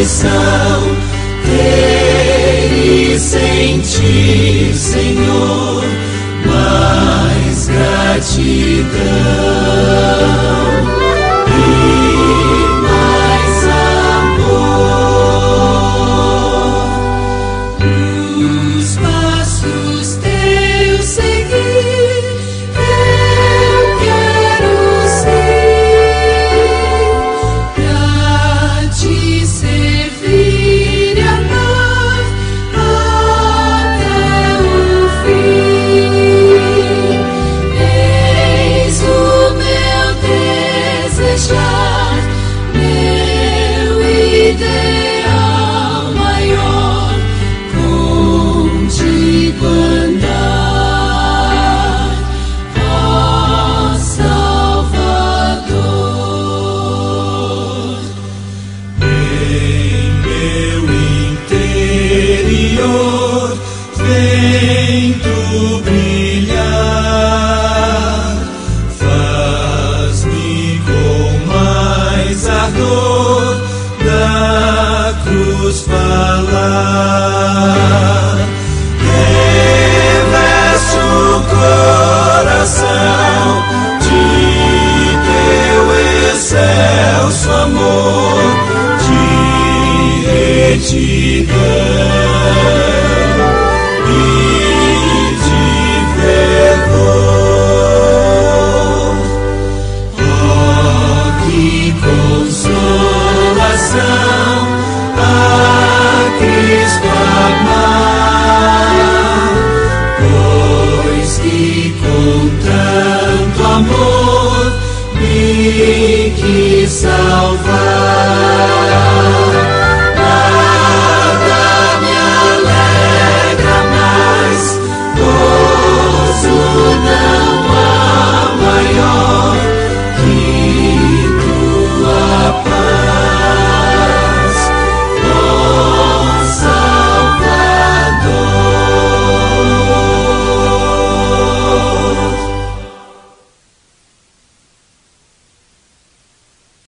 aflição, ter e sentir, Senhor, mais gratidão e mais amor. Os passos teus seguir, eu quero ser, pra te servir e amar até o fim. Eis o meu desejar, meu ideal maior, contigo andar, ó Salvador. Em meu interior, vem tu brilhar, faz-me com mais ardor da cruz falar. Reveste o coração de teu excelso amor, de retidão e de fervor. Oh, que consolação